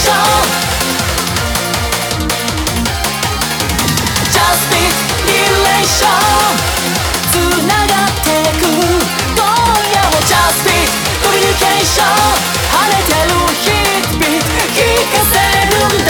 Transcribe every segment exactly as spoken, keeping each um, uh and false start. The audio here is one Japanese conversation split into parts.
Just Beat Relation つながってく今夜も Just Beat Communication 跳ねてるヒットビート聞かせるんだ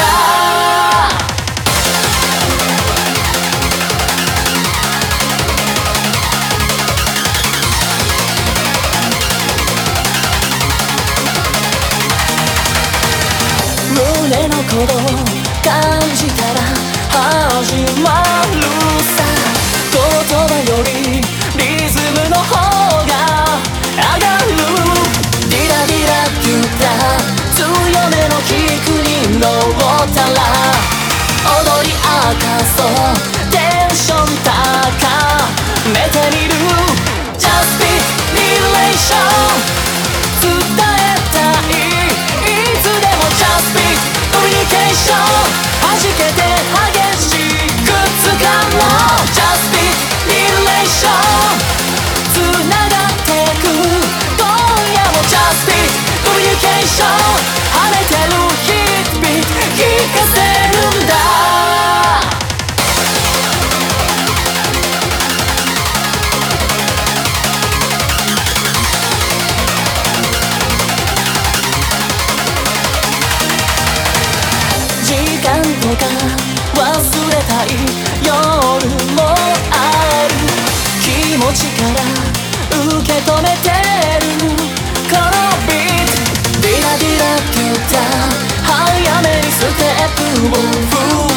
胸の鼓動感じたら始まるさ言葉よりリズムの方が上がるディラディラギュタ強めのキックに乗ったら踊り明かそうテンション高めてみる Just Beat Relation 伝えたいいつでも Just Beat Communication 弾けて激しく掴もう Just Beat Relation つながってく今夜も Just Beat Communication 跳ねてるヒットビート聞かせるんだ時間とか忘れたい夜もある気持ちから受け止めてるこのビートディラディラギュタ早めにステップを踏む